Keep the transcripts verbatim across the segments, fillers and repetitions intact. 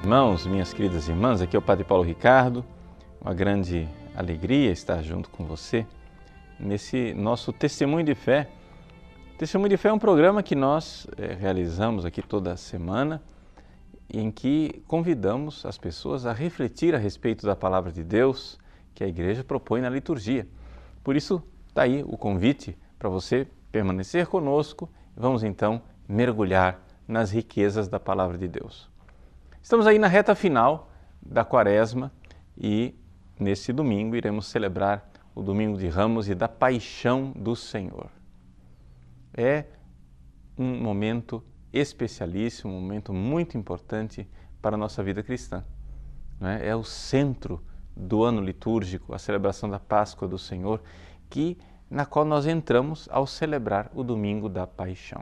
irmãos, minhas queridas irmãs, aqui é o Padre Paulo Ricardo, uma grande alegria estar junto com você nesse nosso Testemunho de Fé. Testemunho de Fé é um programa que nós é, realizamos aqui toda semana, em que convidamos as pessoas a refletir a respeito da Palavra de Deus que a Igreja propõe na liturgia. Por isso, está aí o convite para você permanecer conosco. Vamos então mergulhar nas riquezas da Palavra de Deus. Estamos aí na reta final da Quaresma e nesse domingo iremos celebrar o Domingo de Ramos e da Paixão do Senhor. É um momento especialíssimo, um momento muito importante para a nossa vida cristã. É o centro do ano litúrgico, a celebração da Páscoa do Senhor, que, na qual nós entramos ao celebrar o Domingo da Paixão.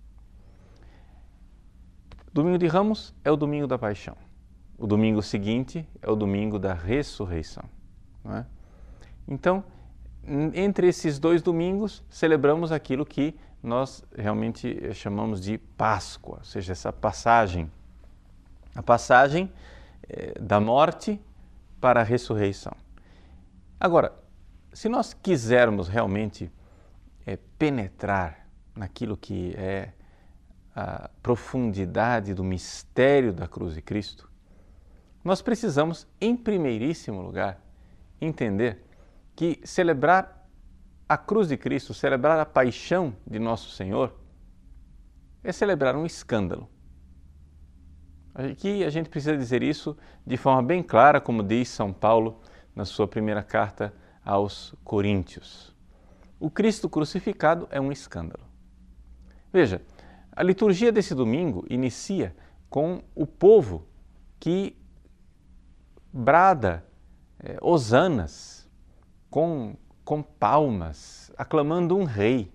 Domingo de Ramos é o Domingo da Paixão. O domingo seguinte é o Domingo da Ressurreição. Não é? Então, entre esses dois domingos, celebramos aquilo que nós realmente chamamos de Páscoa, ou seja, essa passagem, a passagem eh, da morte para a ressurreição. Agora, se nós quisermos realmente eh, penetrar naquilo que é a profundidade do mistério da cruz de Cristo, nós precisamos, em primeiríssimo lugar, entender que celebrar a cruz de Cristo, celebrar a paixão de Nosso Senhor, é celebrar um escândalo. Aqui a gente precisa dizer isso de forma bem clara, como diz São Paulo na sua primeira carta aos Coríntios. O Cristo crucificado é um escândalo. Veja, a liturgia desse domingo inicia com o povo que brada é, hosanas, com, com palmas, aclamando um rei.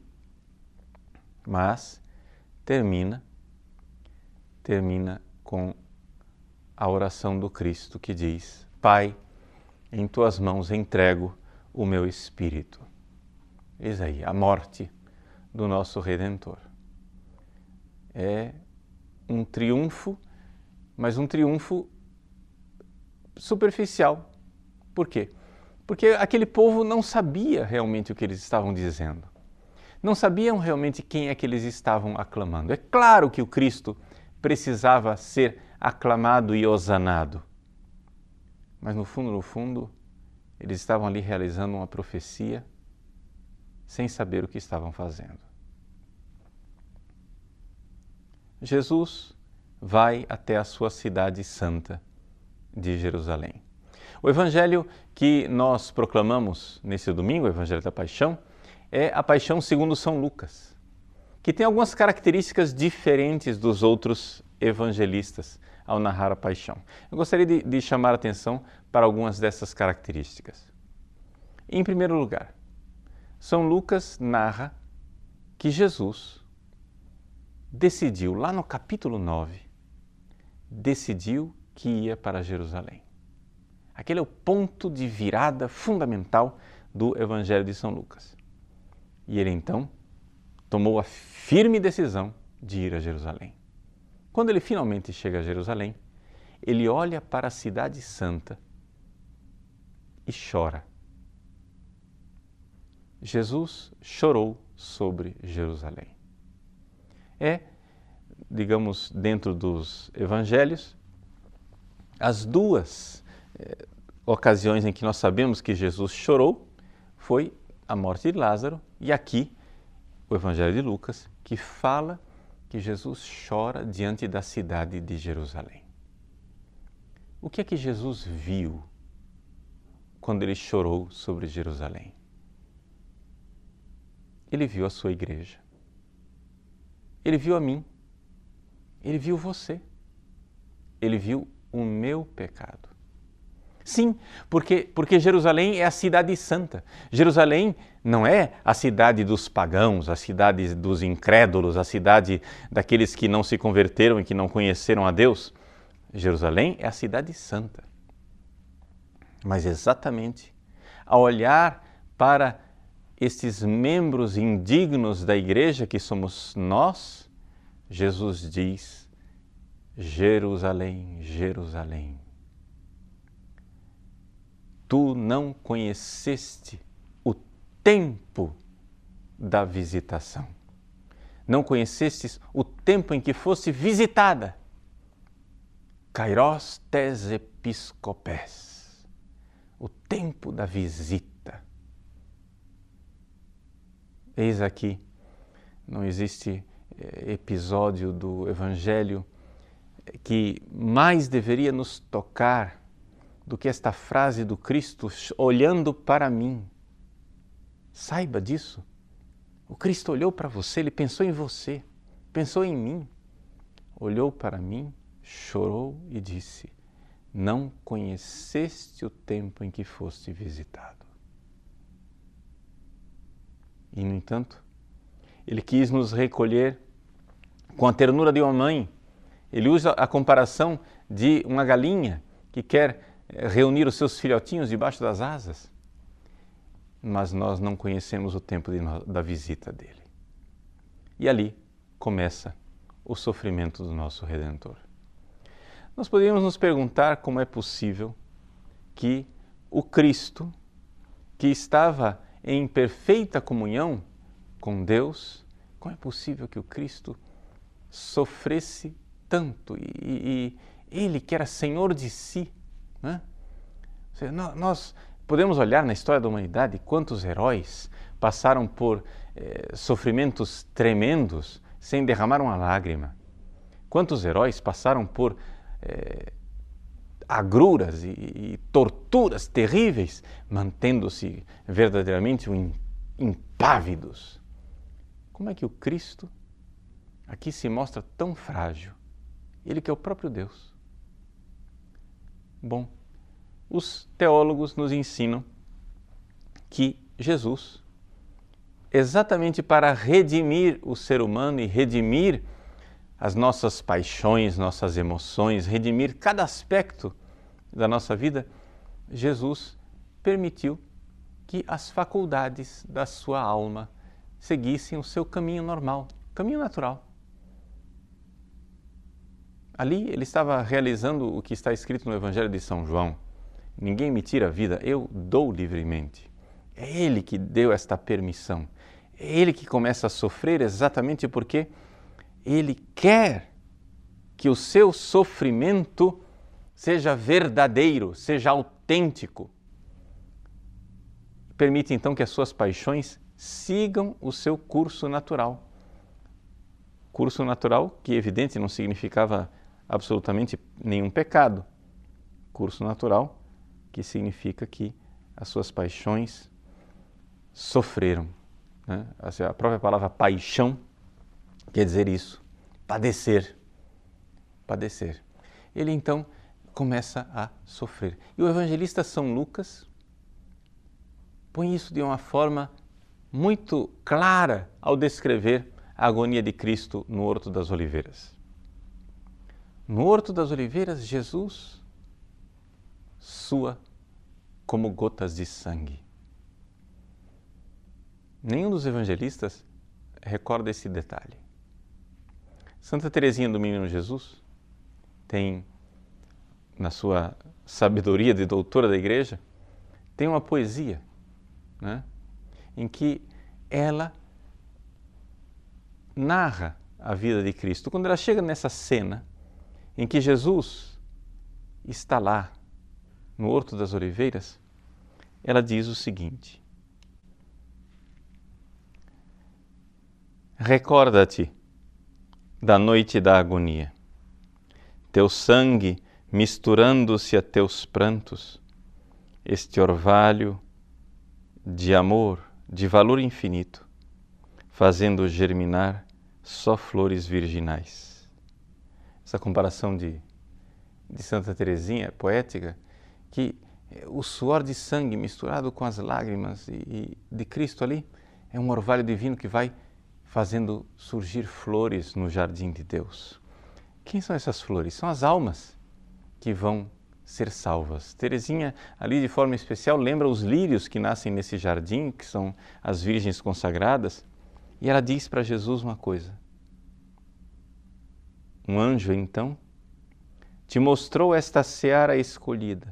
Mas termina, termina com a oração do Cristo que diz: Pai, em tuas mãos entrego o meu espírito. Eis aí a morte do nosso Redentor. É um triunfo, mas um triunfo superficial. Por quê? Porque aquele povo não sabia realmente o que eles estavam dizendo. Não sabiam realmente quem é que eles estavam aclamando. É claro que o Cristo precisava ser aclamado e hosanado. Mas no fundo, no fundo, eles estavam ali realizando uma profecia sem saber o que estavam fazendo. Jesus vai até a sua cidade santa de Jerusalém. O evangelho que nós proclamamos nesse domingo, o Evangelho da Paixão, é a Paixão segundo São Lucas, que tem algumas características diferentes dos outros evangelistas ao narrar a Paixão. Eu gostaria de, de chamar a atenção para algumas dessas características. Em primeiro lugar, São Lucas narra que Jesus decidiu, lá no capítulo nove, decidiu que ia para Jerusalém. Aquele é o ponto de virada fundamental do Evangelho de São Lucas. E ele então tomou a firme decisão de ir a Jerusalém. Quando ele finalmente chega a Jerusalém, ele olha para a cidade santa e chora. Jesus chorou sobre Jerusalém. É, digamos, dentro dos evangelhos, as duas eh, ocasiões em que nós sabemos que Jesus chorou foi a morte de Lázaro e aqui o Evangelho de Lucas, que fala que Jesus chora diante da cidade de Jerusalém. O que é que Jesus viu quando ele chorou sobre Jerusalém? Ele viu a sua igreja. Ele viu a mim. Ele viu você. Ele viu o meu pecado. Sim, porque, porque Jerusalém é a cidade santa. Jerusalém não é a cidade dos pagãos, a cidade dos incrédulos, a cidade daqueles que não se converteram e que não conheceram a Deus. Jerusalém é a cidade santa. Mas exatamente ao olhar para estes membros indignos da igreja que somos nós, Jesus diz: Jerusalém, Jerusalém, tu não conheceste o tempo da visitação. Não conhecestes o tempo em que foste visitada. Kairos tes episcopes, o tempo da visita. Eis aqui, não existe episódio do Evangelho que mais deveria nos tocar do que esta frase do Cristo olhando para mim. Saiba disso. O Cristo olhou para você, Ele pensou em você, pensou em mim, olhou para mim, chorou e disse: não conheceste o tempo em que foste visitado. E, no entanto, Ele quis nos recolher com a ternura de uma mãe. Ele usa a comparação de uma galinha que quer reunir os seus filhotinhos debaixo das asas. Mas nós não conhecemos o tempo de, da visita dele. E ali começa o sofrimento do nosso Redentor. Nós poderíamos nos perguntar como é possível que o Cristo, que estava em perfeita comunhão com Deus, como é possível que o Cristo sofresse tanto e, e, e Ele que era Senhor de si, né? Ou seja, nós podemos olhar na história da humanidade quantos heróis passaram por eh, sofrimentos tremendos sem derramar uma lágrima. Quantos heróis passaram por eh, agruras e, e torturas terríveis, mantendo-se verdadeiramente impávidos. Como é que o Cristo aqui se mostra tão frágil? Ele que é o próprio Deus. Bom, os teólogos nos ensinam que Jesus, exatamente para redimir o ser humano e redimir as nossas paixões, nossas emoções, redimir cada aspecto da nossa vida, Jesus permitiu que as faculdades da sua alma seguissem o seu caminho normal, caminho natural. Ali ele estava realizando o que está escrito no Evangelho de São João. Ninguém me tira a vida, eu dou livremente. É Ele que deu esta permissão. É Ele que começa a sofrer exatamente porque Ele quer que o seu sofrimento seja verdadeiro, seja autêntico. Permite então que as suas paixões sigam o seu curso natural. Curso natural que, evidente, não significava absolutamente nenhum pecado. Curso natural que significa que as suas paixões sofreram, né? A própria palavra paixão quer dizer isso, padecer, padecer. Ele então começa a sofrer. E o evangelista São Lucas põe isso de uma forma muito clara ao descrever a agonia de Cristo no Horto das Oliveiras. No Horto das Oliveiras, Jesus sua como gotas de sangue. Nenhum dos evangelistas recorda esse detalhe. Santa Teresinha do Menino Jesus tem, na sua sabedoria de doutora da Igreja, tem uma poesia, né, em que ela narra a vida de Cristo. Quando ela chega nessa cena em que Jesus está lá, no Horto das Oliveiras, ela diz o seguinte: recorda-te da noite da agonia, teu sangue misturando-se a teus prantos, este orvalho de amor, de valor infinito, fazendo germinar só flores virginais. Essa comparação de, de Santa Teresinha, poética, que o suor de sangue misturado com as lágrimas e, e de Cristo ali é um orvalho divino que vai fazendo surgir flores no jardim de Deus. Quem são essas flores? São as almas que vão ser salvas. Teresinha, ali de forma especial, lembra os lírios que nascem nesse jardim, que são as virgens consagradas, e ela diz para Jesus uma coisa. Um anjo, então, te mostrou esta seara escolhida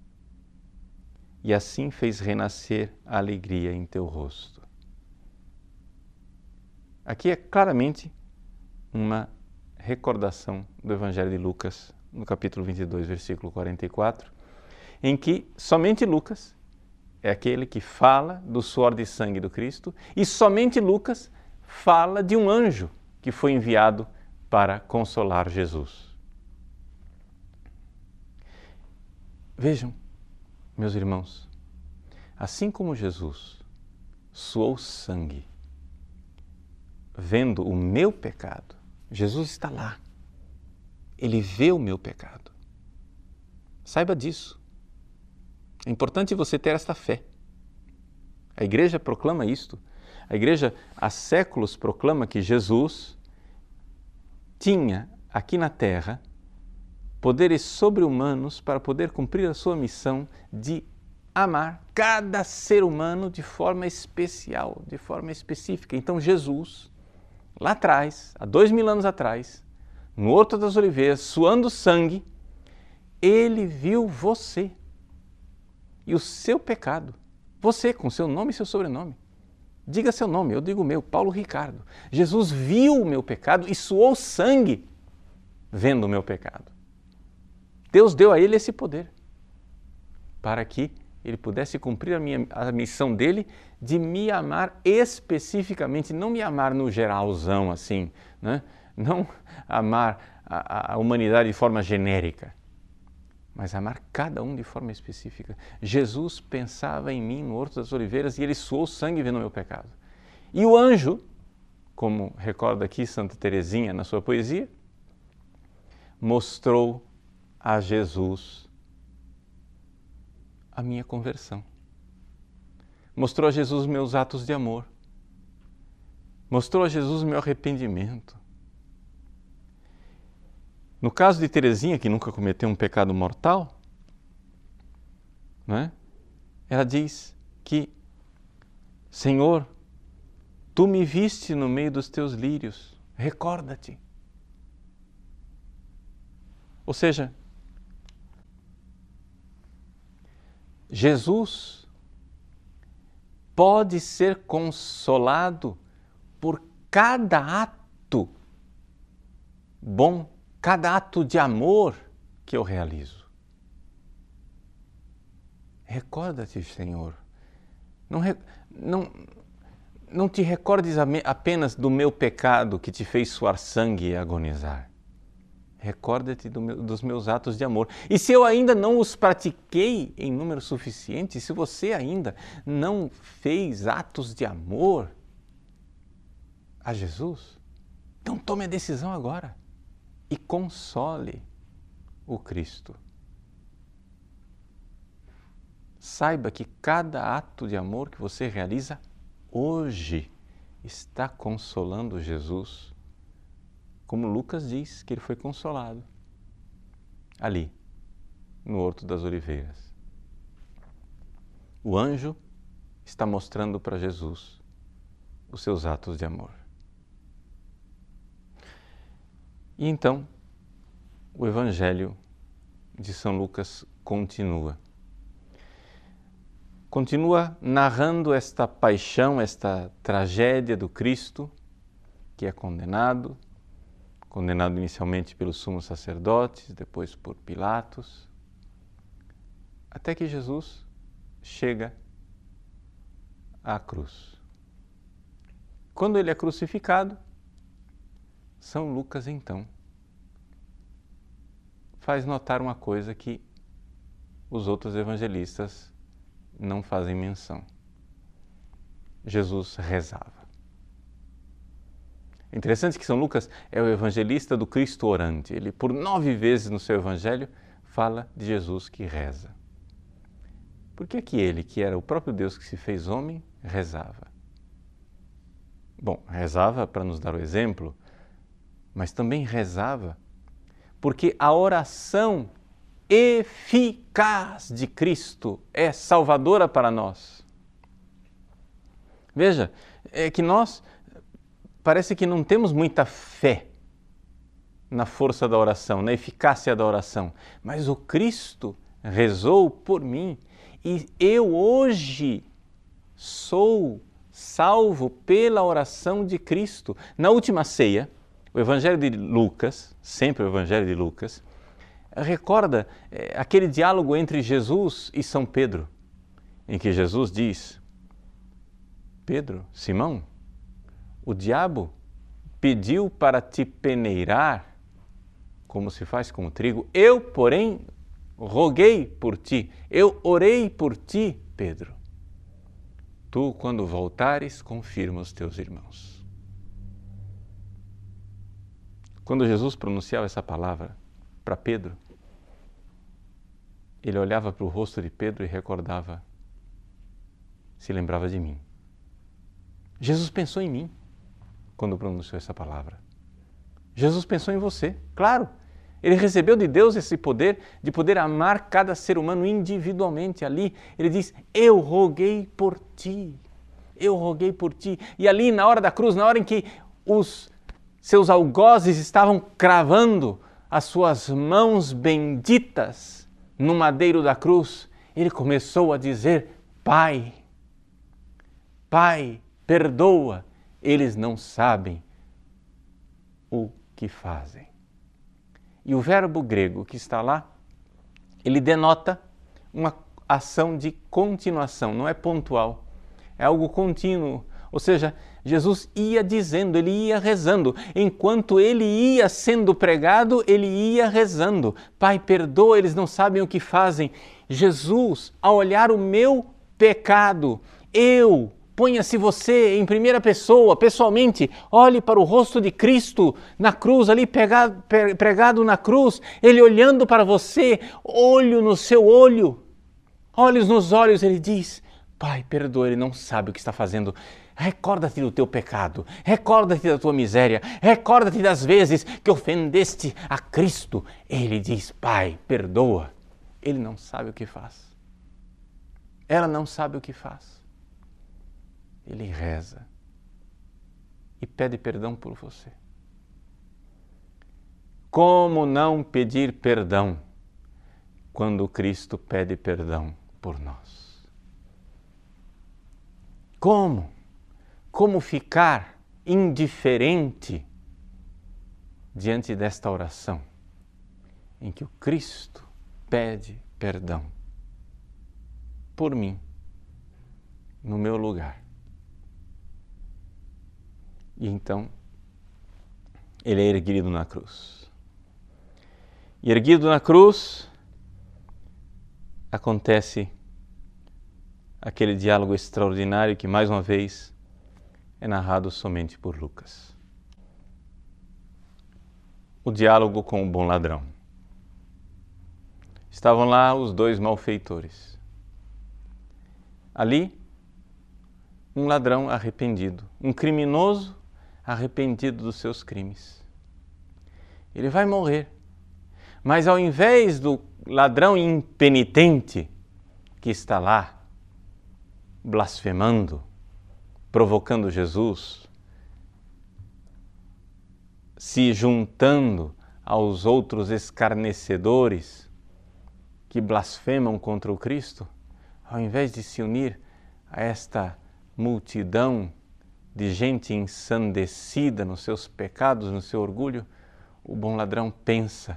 e assim fez renascer a alegria em teu rosto. Aqui é claramente uma recordação do Evangelho de Lucas, no capítulo vinte e dois, versículo quarenta e quatro, em que somente Lucas é aquele que fala do suor de sangue do Cristo e somente Lucas fala de um anjo que foi enviado para consolar Jesus. Vejam, meus irmãos, assim como Jesus suou sangue vendo o meu pecado, Jesus está lá, Ele vê o meu pecado. Saiba disso. É importante você ter esta fé. A igreja proclama isto. A igreja há séculos proclama que Jesus tinha aqui na terra poderes sobre-humanos para poder cumprir a sua missão de amar cada ser humano de forma especial, de forma específica. Então Jesus, lá atrás, há dois mil anos atrás, no Horto das Oliveiras, suando sangue, Ele viu você e o seu pecado. Você, com seu nome e seu sobrenome. Diga seu nome, eu digo o meu, Paulo Ricardo. Jesus viu o meu pecado e suou sangue vendo o meu pecado. Deus deu a Ele esse poder para que Ele pudesse cumprir a, minha, a missão dele de me amar especificamente, não me amar no geralzão assim, né? Não amar a, a humanidade de forma genérica, mas amar cada um de forma específica. Jesus pensava em mim no Horto das Oliveiras e Ele suou sangue vendo o meu pecado. E o anjo, como recorda aqui Santa Teresinha na sua poesia, mostrou a Jesus a minha conversão. Mostrou a Jesus meus atos de amor. Mostrou a Jesus o meu arrependimento. No caso de Teresinha, que nunca cometeu um pecado mortal, né? Ela diz que, Senhor, Tu me viste no meio dos Teus lírios, recorda-te. Ou seja, Jesus pode ser consolado por cada ato bom, cada ato de amor que eu realizo. Recorda-te, Senhor. Não, não, não te recordes apenas do meu pecado que te fez suar sangue e agonizar. Recorda-te do meu, dos meus atos de amor. E se eu ainda não os pratiquei em número suficiente, se você ainda não fez atos de amor a Jesus, então tome a decisão agora e console o Cristo. Saiba que cada ato de amor que você realiza hoje está consolando Jesus, como Lucas diz que ele foi consolado ali, no Horto das Oliveiras. O anjo está mostrando para Jesus os seus atos de amor. E então, o Evangelho de São Lucas continua. Continua narrando esta paixão, esta tragédia do Cristo, que é condenado, condenado inicialmente pelos sumos sacerdotes, depois por Pilatos, até que Jesus chega à cruz. Quando ele é crucificado, São Lucas, então, faz notar uma coisa que os outros evangelistas não fazem menção. Jesus rezava. É interessante que São Lucas é o evangelista do Cristo orante. Ele, por nove vezes no seu evangelho, fala de Jesus que reza. Por que que ele, que era o próprio Deus que se fez homem, rezava? Bom, rezava para nos dar o exemplo, mas também rezava porque a oração eficaz de Cristo é salvadora para nós. Veja, é que nós parece que não temos muita fé na força da oração, na eficácia da oração, mas o Cristo rezou por mim e eu hoje sou salvo pela oração de Cristo. Na última ceia, o Evangelho de Lucas, sempre o Evangelho de Lucas, recorda é, aquele diálogo entre Jesus e São Pedro, em que Jesus diz: Pedro, Simão, o diabo pediu para te peneirar, como se faz com o trigo. Eu, porém, roguei por ti, eu orei por ti, Pedro. Tu, quando voltares, confirma os teus irmãos. Quando Jesus pronunciava essa palavra para Pedro, ele olhava para o rosto de Pedro e recordava, se lembrava de mim. Jesus pensou em mim quando pronunciou essa palavra. Jesus pensou em você, claro. Ele recebeu de Deus esse poder de poder amar cada ser humano individualmente ali. Ele diz, eu roguei por ti, eu roguei por ti. E ali na hora da cruz, na hora em que os seus algozes estavam cravando as suas mãos benditas no madeiro da cruz, ele começou a dizer, Pai, Pai, perdoa, eles não sabem o que fazem. E o verbo grego que está lá, ele denota uma ação de continuação, não é pontual, é algo contínuo. Ou seja, Jesus ia dizendo, ele ia rezando. Enquanto ele ia sendo pregado, ele ia rezando. Pai, perdoa, eles não sabem o que fazem. Jesus, ao olhar o meu pecado, eu... Ponha-se você em primeira pessoa, pessoalmente, olhe para o rosto de Cristo na cruz, ali pregado, pregado na cruz, Ele olhando para você, olho no seu olho, olhos nos olhos, Ele diz, Pai, perdoa, Ele não sabe o que está fazendo. Recorda-te do teu pecado, recorda-te da tua miséria, recorda-te das vezes que ofendeste a Cristo. Ele diz, Pai, perdoa. Ele não sabe o que faz. Ela não sabe o que faz. Ele reza e pede perdão por você. Como não pedir perdão quando Cristo pede perdão por nós? Como? Como ficar indiferente diante desta oração em que o Cristo pede perdão por mim, no meu lugar? E então, ele é erguido na cruz. E erguido na cruz, acontece aquele diálogo extraordinário que, mais uma vez, é narrado somente por Lucas. O diálogo com o bom ladrão. Estavam lá os dois malfeitores. Ali, um ladrão arrependido, um criminoso arrependido dos seus crimes. Ele vai morrer, mas ao invés do ladrão impenitente que está lá, blasfemando, provocando Jesus, se juntando aos outros escarnecedores que blasfemam contra o Cristo, ao invés de se unir a esta multidão de gente ensandecida nos seus pecados, no seu orgulho, o bom ladrão pensa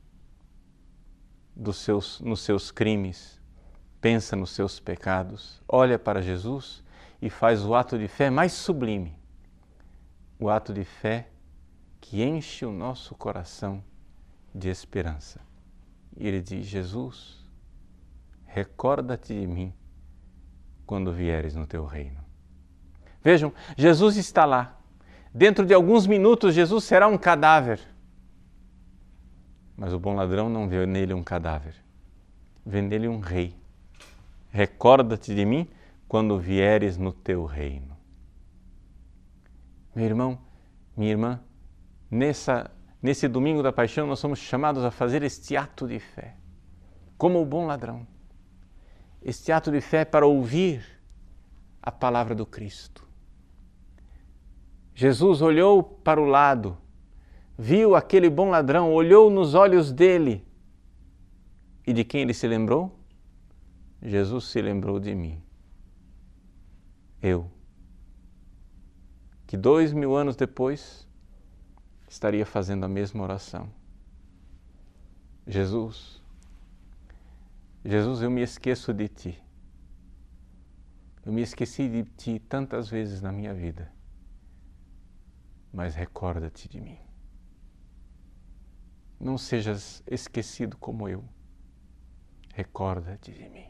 dos seus, nos seus crimes, pensa nos seus pecados, olha para Jesus e faz o ato de fé mais sublime, o ato de fé que enche o nosso coração de esperança. E ele diz, Jesus, recorda-te de mim quando vieres no teu reino. Vejam, Jesus está lá. Dentro de alguns minutos, Jesus será um cadáver. Mas o bom ladrão não vê nele um cadáver. Vê nele um rei. Recorda-te de mim quando vieres no teu reino. Meu irmão, minha irmã, nessa, nesse domingo da paixão, nós somos chamados a fazer este ato de fé. Como o bom ladrão. Este ato de fé para ouvir a palavra do Cristo. Jesus olhou para o lado, viu aquele bom ladrão, olhou nos olhos dele. E de quem ele se lembrou? Jesus se lembrou de mim. Eu, que dois mil anos depois estaria fazendo a mesma oração. Jesus, Jesus, eu me esqueço de Ti. Eu me esqueci de Ti tantas vezes na minha vida, mas recorda-te de mim. Não sejas esquecido como eu. Recorda-te de mim.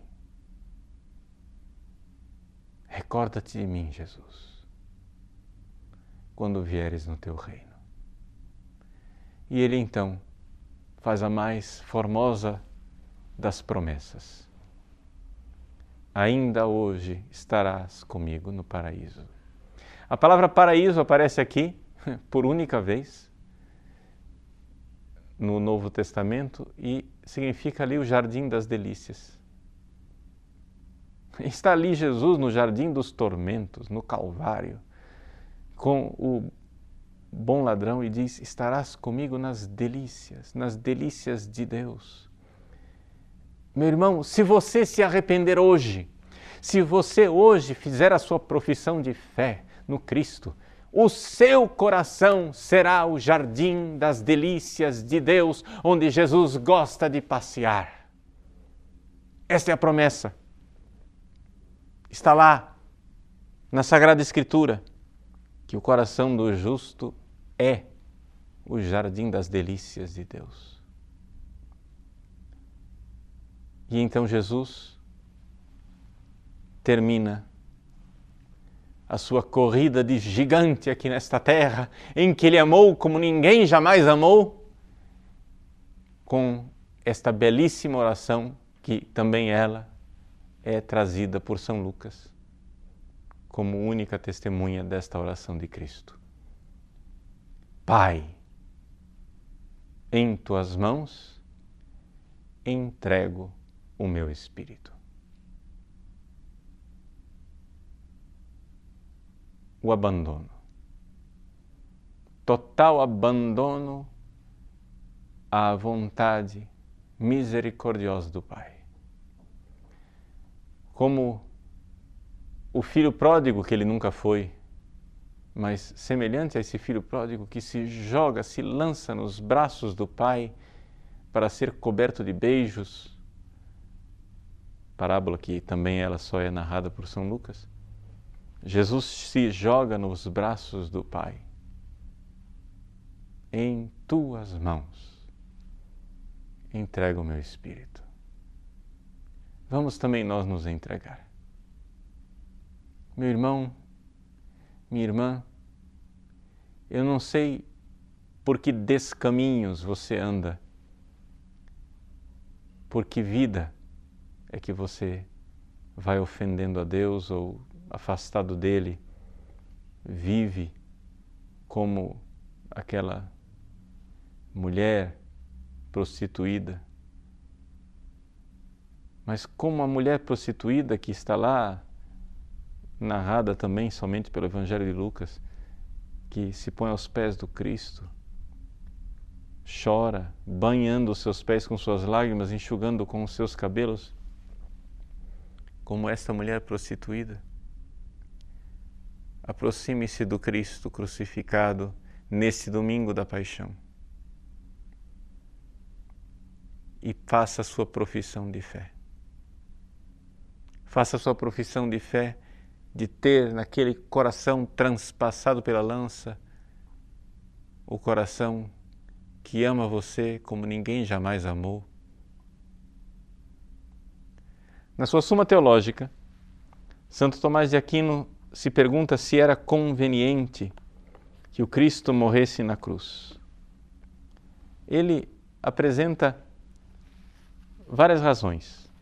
Recorda-te de mim, Jesus, quando vieres no Teu reino. E Ele então faz a mais formosa das promessas. Ainda hoje estarás comigo no paraíso. A palavra paraíso aparece aqui por única vez no Novo Testamento e significa ali o Jardim das Delícias. Está ali Jesus no Jardim dos Tormentos, no Calvário, com o bom ladrão e diz: estarás comigo nas delícias, nas delícias de Deus. Meu irmão, se você se arrepender hoje, se você hoje fizer a sua profissão de fé no Cristo, o seu coração será o jardim das delícias de Deus, onde Jesus gosta de passear. Esta é a promessa. Está lá, na Sagrada Escritura, que o coração do justo é o jardim das delícias de Deus. E então Jesus termina a sua corrida de gigante aqui nesta terra, em que Ele amou como ninguém jamais amou, com esta belíssima oração, que também ela é trazida por São Lucas, como única testemunha desta oração de Cristo. Pai, em Tuas mãos entrego o meu espírito. O abandono. Total abandono à vontade misericordiosa do Pai. Como o filho pródigo, que ele nunca foi, mas semelhante a esse filho pródigo que se joga, se lança nos braços do Pai para ser coberto de beijos, parábola que também ela só é narrada por São Lucas. Jesus se joga nos braços do Pai. Em Tuas mãos entrego o meu espírito. Vamos também nós nos entregar. Meu irmão, minha irmã, eu não sei por que descaminhos você anda, por que vida é que você vai ofendendo a Deus ou afastado dele, vive como aquela mulher prostituída. Mas como a mulher prostituída que está lá, narrada também somente pelo Evangelho de Lucas, que se põe aos pés do Cristo, chora, banhando os seus pés com suas lágrimas, enxugando com os seus cabelos, como esta mulher prostituída. Aproxime-se do Cristo crucificado neste domingo da paixão e faça a sua profissão de fé. Faça a sua profissão de fé de ter naquele coração transpassado pela lança o coração que ama você como ninguém jamais amou. Na sua Suma Teológica, Santo Tomás de Aquino se pergunta se era conveniente que o Cristo morresse na cruz. Ele apresenta várias razões,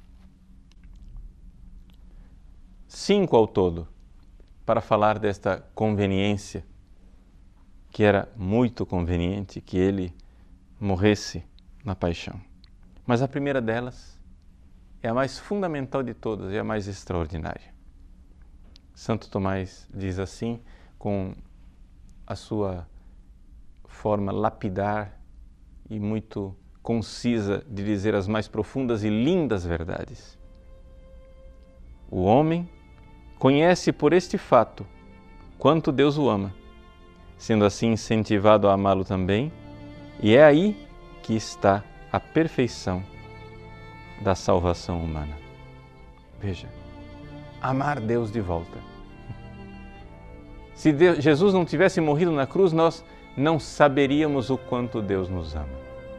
cinco ao todo, para falar desta conveniência, que era muito conveniente que ele morresse na paixão. Mas a primeira delas é a mais fundamental de todas e a mais extraordinária. Santo Tomás diz assim, com a sua forma lapidar e muito concisa de dizer as mais profundas e lindas verdades. O homem conhece por este fato quanto Deus o ama, sendo assim incentivado a amá-lo também, e é aí que está a perfeição da salvação humana. Veja, amar Deus de volta. Se Deus, Jesus não tivesse morrido na cruz, nós não saberíamos o quanto Deus nos ama.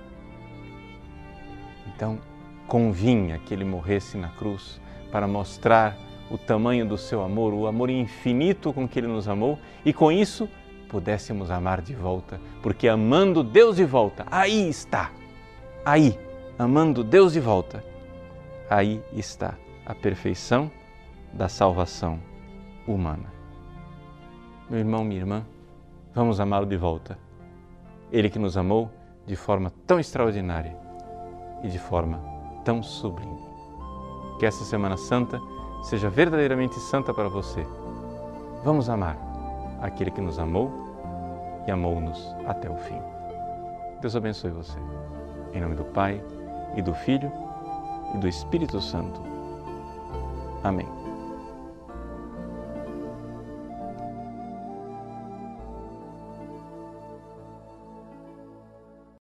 Então, convinha que Ele morresse na cruz para mostrar o tamanho do seu amor, o amor infinito com que Ele nos amou, e com isso pudéssemos amar de volta, porque amando Deus de volta, aí está, aí, amando Deus de volta, aí está a perfeição da salvação humana. Meu irmão, minha irmã, vamos amá-lo de volta. Ele que nos amou de forma tão extraordinária e de forma tão sublime. Que essa Semana Santa seja verdadeiramente santa para você. Vamos amar aquele que nos amou e amou-nos até o fim. Deus abençoe você. Em nome do Pai, e do Filho, e do Espírito Santo. Amém.